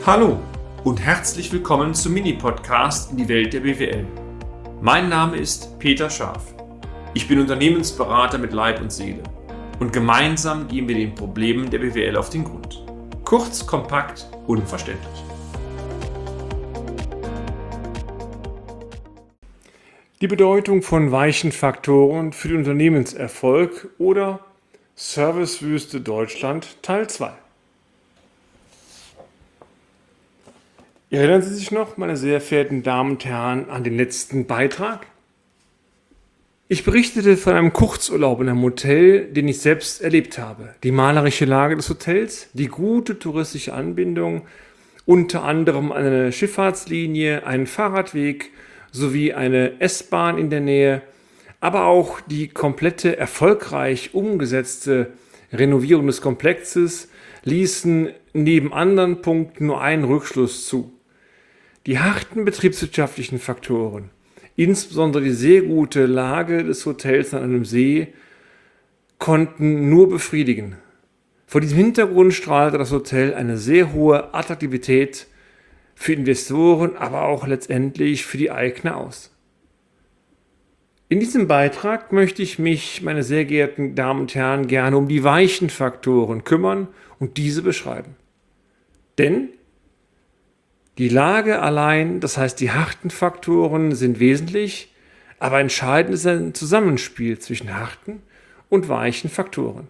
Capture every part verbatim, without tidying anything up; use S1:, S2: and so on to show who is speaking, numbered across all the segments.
S1: Hallo und herzlich willkommen zum Mini-Podcast in die Welt der B W L. Mein Name ist Peter Scharf. Ich bin Unternehmensberater mit Leib und Seele und gemeinsam gehen wir den Problemen der B W L auf den Grund. Kurz, kompakt, unverständlich. Die Bedeutung von weichen Faktoren für den Unternehmenserfolg oder Servicewüste Deutschland Teil zwei. Erinnern Sie sich noch, meine sehr verehrten Damen und Herren, an den letzten Beitrag? Ich berichtete von einem Kurzurlaub in einem Hotel, den ich selbst erlebt habe. Die malerische Lage des Hotels, die gute touristische Anbindung, unter anderem eine Schifffahrtslinie, einen Fahrradweg sowie eine S-Bahn in der Nähe, aber auch die komplette erfolgreich umgesetzte Renovierung des Komplexes ließen neben anderen Punkten nur einen Rückschluss zu. Die harten betriebswirtschaftlichen Faktoren, insbesondere die sehr gute Lage des Hotels an einem See, konnten nur befriedigen. Vor diesem Hintergrund strahlte das Hotel eine sehr hohe Attraktivität für Investoren, aber auch letztendlich für die Eigner aus. In diesem Beitrag möchte ich mich, meine sehr geehrten Damen und Herren, gerne um die weichen Faktoren kümmern und diese beschreiben. Denn die Lage allein, das heißt die harten Faktoren, sind wesentlich, aber entscheidend ist ein Zusammenspiel zwischen harten und weichen Faktoren.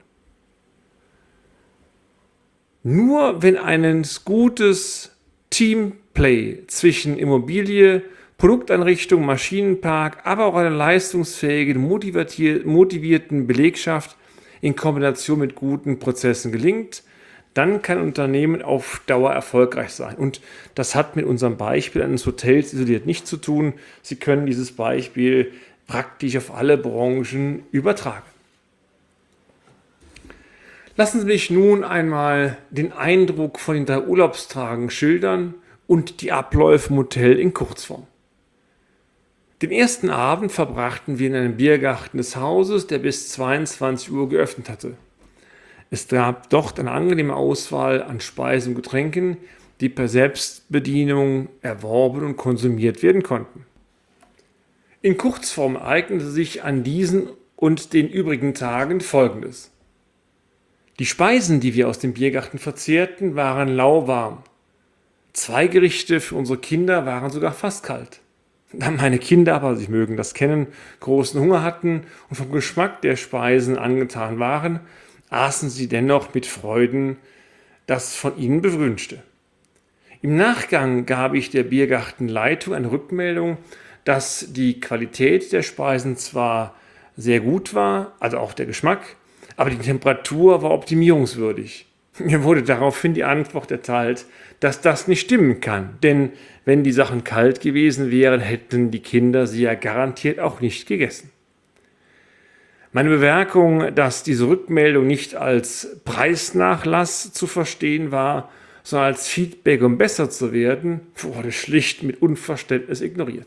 S1: Nur wenn ein gutes Teamplay zwischen Immobilie, Produkteinrichtung, Maschinenpark, aber auch einer leistungsfähigen, motivierten Belegschaft in Kombination mit guten Prozessen gelingt, dann kann ein Unternehmen auf Dauer erfolgreich sein. Und das hat mit unserem Beispiel eines Hotels isoliert nichts zu tun. Sie können dieses Beispiel praktisch auf alle Branchen übertragen. Lassen Sie mich nun einmal den Eindruck von den drei Urlaubstagen schildern und die Abläufe im Hotel in Kurzform. Den ersten Abend verbrachten wir in einem Biergarten des Hauses, der bis zweiundzwanzig Uhr geöffnet hatte. Es gab dort eine angenehme Auswahl an Speisen und Getränken, die per Selbstbedienung erworben und konsumiert werden konnten. In Kurzform ereignete sich an diesen und den übrigen Tagen Folgendes. Die Speisen, die wir aus dem Biergarten verzehrten, waren lauwarm. Zwei Gerichte für unsere Kinder waren sogar fast kalt. Da meine Kinder, aber Sie mögen das kennen, großen Hunger hatten und vom Geschmack der Speisen angetan waren, aßen sie dennoch mit Freuden das von ihnen Bewünschte. Im Nachgang gab ich der Biergartenleitung eine Rückmeldung, dass die Qualität der Speisen zwar sehr gut war, also auch der Geschmack, aber die Temperatur war optimierungswürdig. Mir wurde daraufhin die Antwort erteilt, dass das nicht stimmen kann, denn wenn die Sachen kalt gewesen wären, hätten die Kinder sie ja garantiert auch nicht gegessen. Meine Bemerkung, dass diese Rückmeldung nicht als Preisnachlass zu verstehen war, sondern als Feedback, um besser zu werden, wurde schlicht mit Unverständnis ignoriert.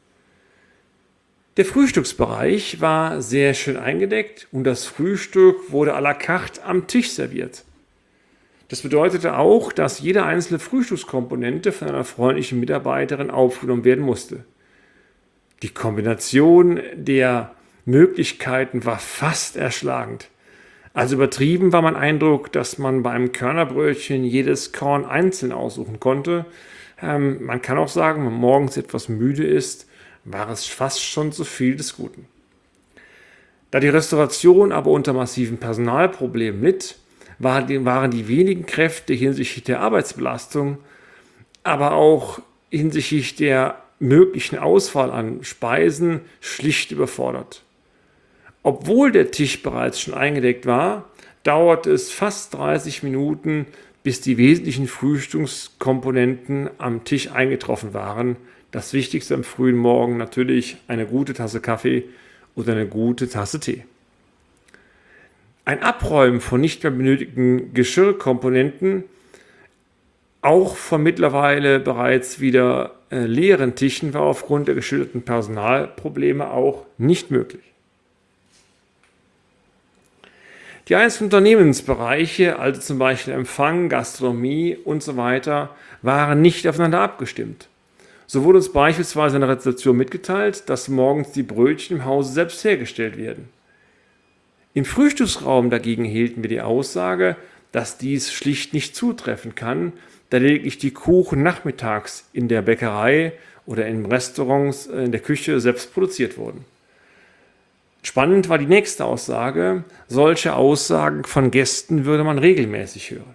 S1: Der Frühstücksbereich war sehr schön eingedeckt und das Frühstück wurde à la carte am Tisch serviert. Das bedeutete auch, dass jede einzelne Frühstückskomponente von einer freundlichen Mitarbeiterin aufgenommen werden musste. Die Kombination der Möglichkeiten war fast erschlagend. Also übertrieben war mein Eindruck, dass man bei einem Körnerbrötchen jedes Korn einzeln aussuchen konnte. Ähm, man kann auch sagen, wenn man morgens etwas müde ist, war es fast schon zu viel des Guten. Da die Restauration aber unter massiven Personalproblemen litt, waren die wenigen Kräfte hinsichtlich der Arbeitsbelastung, aber auch hinsichtlich der möglichen Auswahl an Speisen schlicht überfordert. Obwohl der Tisch bereits schon eingedeckt war, dauerte es fast dreißig Minuten, bis die wesentlichen Frühstückskomponenten am Tisch eingetroffen waren. Das Wichtigste am frühen Morgen natürlich eine gute Tasse Kaffee oder eine gute Tasse Tee. Ein Abräumen von nicht mehr benötigten Geschirrkomponenten, auch von mittlerweile bereits wieder äh, leeren Tischen, war aufgrund der geschilderten Personalprobleme auch nicht möglich. Die einzelnen Unternehmensbereiche, also zum Beispiel Empfang, Gastronomie und so weiter, waren nicht aufeinander abgestimmt. So wurde uns beispielsweise in der Rezeption mitgeteilt, dass morgens die Brötchen im Hause selbst hergestellt werden. Im Frühstücksraum dagegen hielten wir die Aussage, dass dies schlicht nicht zutreffen kann, da lediglich die Kuchen nachmittags in der Bäckerei oder in Restaurants in der Küche selbst produziert wurden. Spannend war die nächste Aussage, solche Aussagen von Gästen würde man regelmäßig hören.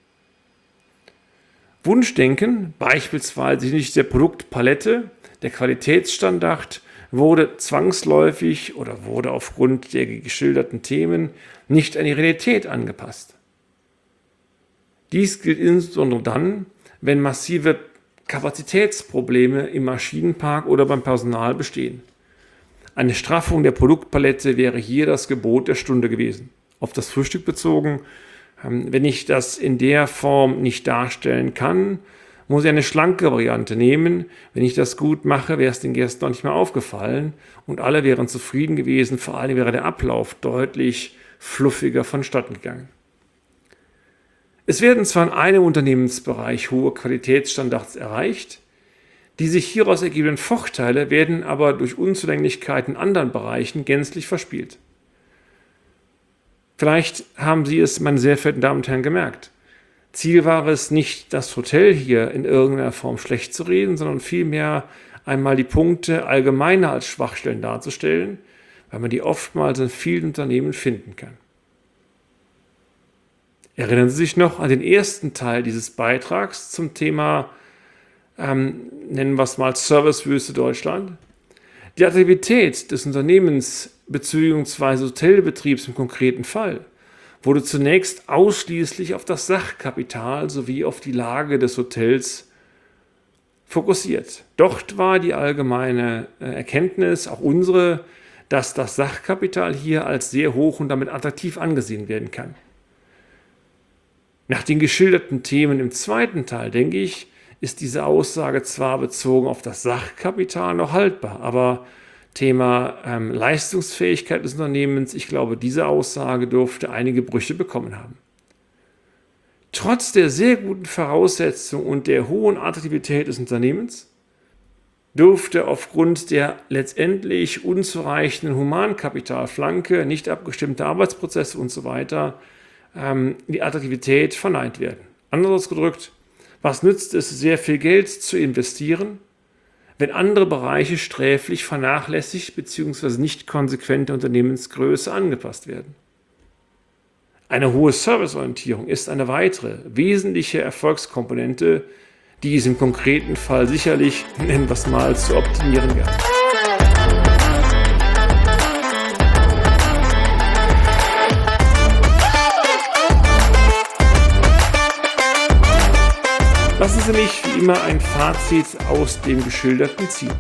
S1: Wunschdenken, beispielsweise hinsichtlich der Produktpalette, der Qualitätsstandard, wurde zwangsläufig oder wurde aufgrund der geschilderten Themen nicht an die Realität angepasst. Dies gilt insbesondere dann, wenn massive Kapazitätsprobleme im Maschinenpark oder beim Personal bestehen. Eine Straffung der Produktpalette wäre hier das Gebot der Stunde gewesen. Auf das Frühstück bezogen, wenn ich das in der Form nicht darstellen kann, muss ich eine schlanke Variante nehmen. Wenn ich das gut mache, wäre es den Gästen noch nicht mehr aufgefallen und alle wären zufrieden gewesen, vor allem wäre der Ablauf deutlich fluffiger vonstatten gegangen. Es werden zwar in einem Unternehmensbereich hohe Qualitätsstandards erreicht, die sich hieraus ergebenden Vorteile werden aber durch Unzulänglichkeiten in anderen Bereichen gänzlich verspielt. Vielleicht haben Sie es, meine sehr verehrten Damen und Herren, gemerkt. Ziel war es nicht, das Hotel hier in irgendeiner Form schlecht zu reden, sondern vielmehr einmal die Punkte allgemeiner als Schwachstellen darzustellen, weil man die oftmals in vielen Unternehmen finden kann. Erinnern Sie sich noch an den ersten Teil dieses Beitrags zum Thema, ähm, nennen wir es mal Servicewüste Deutschland? Die Attraktivität des Unternehmens bzw. Hotelbetriebs im konkreten Fall wurde zunächst ausschließlich auf das Sachkapital sowie auf die Lage des Hotels fokussiert. Dort war die allgemeine Erkenntnis, auch unsere, dass das Sachkapital hier als sehr hoch und damit attraktiv angesehen werden kann. Nach den geschilderten Themen im zweiten Teil, denke ich, ist diese Aussage zwar bezogen auf das Sachkapital noch haltbar, aber Thema ähm, Leistungsfähigkeit des Unternehmens, ich glaube, diese Aussage dürfte einige Brüche bekommen haben. Trotz der sehr guten Voraussetzungen und der hohen Attraktivität des Unternehmens dürfte aufgrund der letztendlich unzureichenden Humankapitalflanke, nicht abgestimmte Arbeitsprozesse und so weiter ähm, die Attraktivität verneint werden. Anders ausgedrückt, was nützt es, sehr viel Geld zu investieren, wenn andere Bereiche sträflich vernachlässigt bzw. nicht konsequent der Unternehmensgröße angepasst werden? Eine hohe Serviceorientierung ist eine weitere wesentliche Erfolgskomponente, die es im konkreten Fall sicherlich, nennen wir es mal, zu optimieren gab. Lassen Sie mich wie immer ein Fazit aus dem Geschilderten ziehen.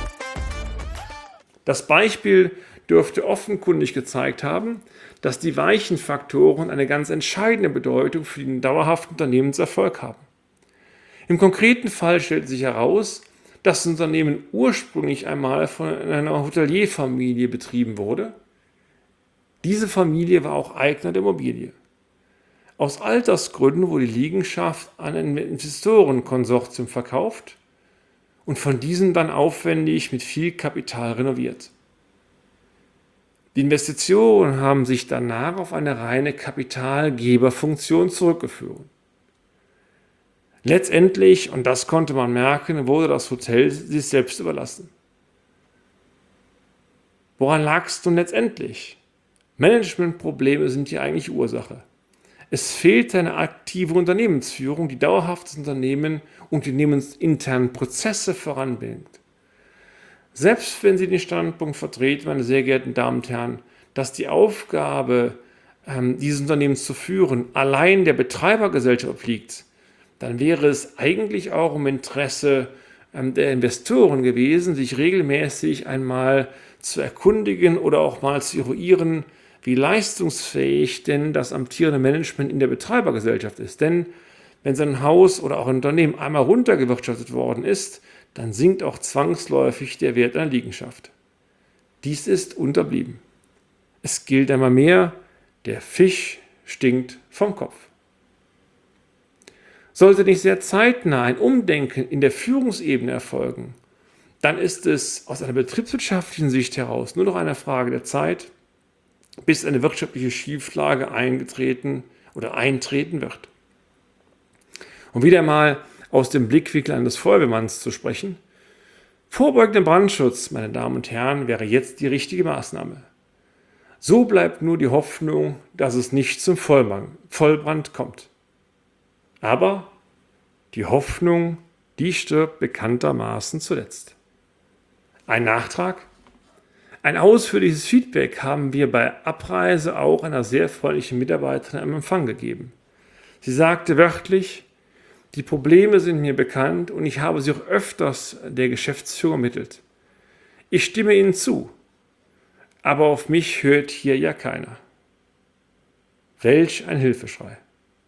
S1: Das Beispiel dürfte offenkundig gezeigt haben, dass die weichen Faktoren eine ganz entscheidende Bedeutung für den dauerhaften Unternehmenserfolg haben. Im konkreten Fall stellt sich heraus, dass das Unternehmen ursprünglich einmal von einer Hotelierfamilie betrieben wurde. Diese Familie war auch Eigner der Immobilie. Aus Altersgründen wurde die Liegenschaft an ein Investorenkonsortium verkauft und von diesem dann aufwendig mit viel Kapital renoviert. Die Investitionen haben sich danach auf eine reine Kapitalgeberfunktion zurückgeführt. Letztendlich, und das konnte man merken, wurde das Hotel sich selbst überlassen. Woran lag es nun letztendlich? Managementprobleme sind die eigentliche Ursache. Es fehlt eine aktive Unternehmensführung, die dauerhaft das Unternehmen und die unternehmensinternen Prozesse voranbringt. Selbst wenn Sie den Standpunkt vertreten, meine sehr geehrten Damen und Herren, dass die Aufgabe, dieses Unternehmens zu führen, allein der Betreibergesellschaft obliegt, dann wäre es eigentlich auch im Interesse der Investoren gewesen, sich regelmäßig einmal zu erkundigen oder auch mal zu eruieren, wie leistungsfähig denn das amtierende Management in der Betreibergesellschaft ist. Denn wenn so ein Haus oder auch ein Unternehmen einmal runtergewirtschaftet worden ist, dann sinkt auch zwangsläufig der Wert einer Liegenschaft. Dies ist unterblieben. Es gilt einmal mehr, Der Fisch stinkt vom Kopf. Sollte nicht sehr zeitnah ein Umdenken in der Führungsebene erfolgen, dann ist es aus einer betriebswirtschaftlichen Sicht heraus nur noch eine Frage der Zeit, bis eine wirtschaftliche Schieflage eingetreten oder eintreten wird. Um wieder mal aus dem Blickwinkel eines Feuerwehrmanns zu sprechen: Vorbeugender Brandschutz, meine Damen und Herren, wäre jetzt die richtige Maßnahme. So bleibt nur die Hoffnung, dass es nicht zum Vollbrand kommt. Aber die Hoffnung, die stirbt bekanntermaßen zuletzt. Ein Nachtrag: Ein ausführliches Feedback haben wir bei Abreise auch einer sehr freundlichen Mitarbeiterin am Empfang gegeben. Sie sagte wörtlich: Die Probleme sind mir bekannt und ich habe sie auch öfters der Geschäftsführung ermittelt. Ich stimme Ihnen zu, aber auf mich hört hier ja keiner. Welch ein Hilfeschrei.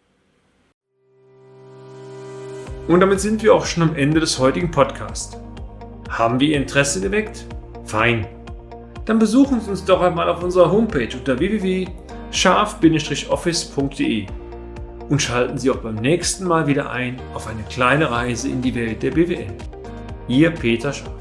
S1: Und damit sind wir auch schon am Ende des heutigen Podcasts. Haben wir Ihr Interesse geweckt? Fein. Dann besuchen Sie uns doch einmal auf unserer Homepage unter w w w punkt scharf Office punkt de und schalten Sie auch beim nächsten Mal wieder ein auf eine kleine Reise in die Welt der B W L. Ihr Peter Scharf.